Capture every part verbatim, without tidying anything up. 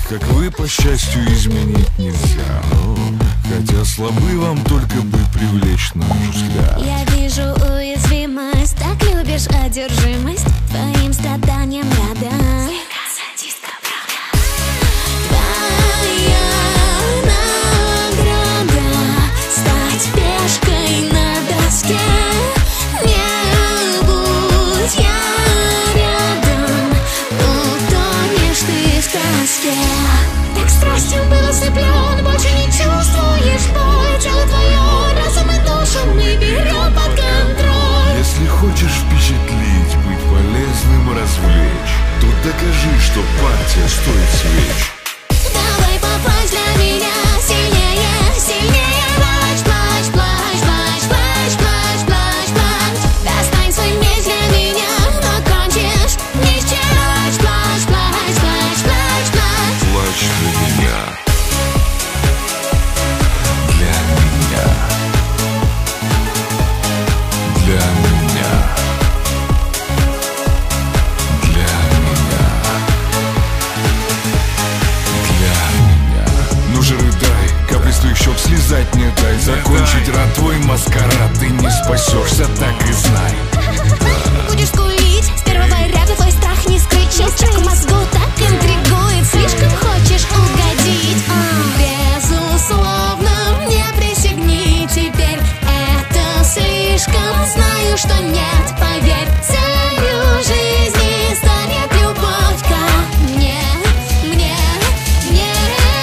как вы, по счастью, изменить нельзя. Но, хотя слабы вам только бы привлечь наш взгляд. Я вижу уязвимость, так любишь одержимость, твоим страданиям рада. Слегка садистка, правда. Твоя награда — стать пешкой на доске. Не будь я рядом, утонешь ты в сказке. Так страстью был ослеплен, больше не чувствуешь боль. Тело твое, разум и душу мы берем под контроль. Если хочешь впечатлить, быть полезным, развлечь, то докажи, что партия стоит свеч. Давай поплачь для меня сильнее, сильнее. Плачь, плачь, плачь, плачь, плачь, плачь, плачь, плачь. Достань свой меч для меня, но кончишь ни с чем. Плачь, плачь, плачь, плачь, плачь. Плачь для меня. Для меня. Для меня. Для меня. Для меня. Ну же рыдай, капли с твоих щек слезать не дай. Закончить рад твой маскарад, ты не спасешься, так и знай. Будешь скулить, с первого ряда твой страх не скрыть. Щелчок в мозгу так интригует, слишком хочешь угодить. А, безусловно, мне присягни теперь, это слишком, знаю, что нет, поверь. Целью жизни станет любовь ко мне, мне, мне.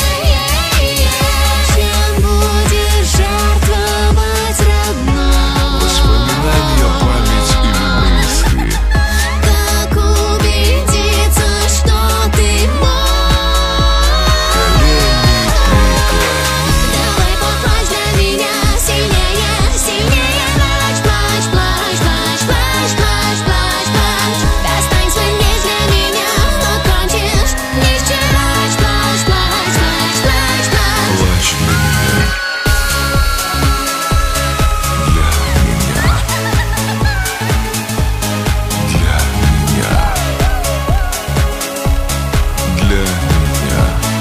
Чем будешь жертвовать родной? Воспоминания, память или мысли. Как убедиться, что ты мой? Колени преклони. Давай поплачь для меня сильнее, сильнее. Плачь, плачь, плачь, плачь, плачь, плачь, плачь, плачь. Достань свой меч для меня, но кончишь ни с чем. Плачь, плачь, плачь, плачь, плачь, плачь. Плачь для меня. Для меня. Для меня. Для меня.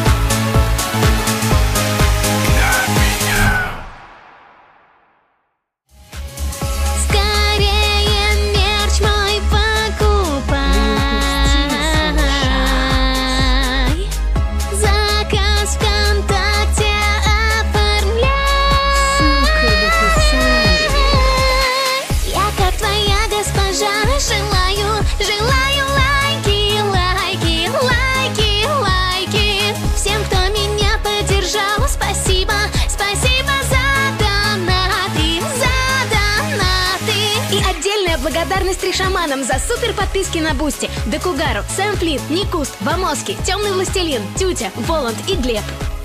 Для меня. Скорее мерч мой покупай. Заказ ВКонтакте оформляй. Я, как твоя госпожа, желаю, желаю лайки, лайки, лайки, лайки. Всем, кто меня поддержал, спасибо, спасибо за донаты, за донаты. И отдельная благодарность три шаманам за супер подписки на Бусти: Декугару, Сэм Флит, Никуст, Вамоски, Темный Властелин, Тютя, Воланд и Глеб.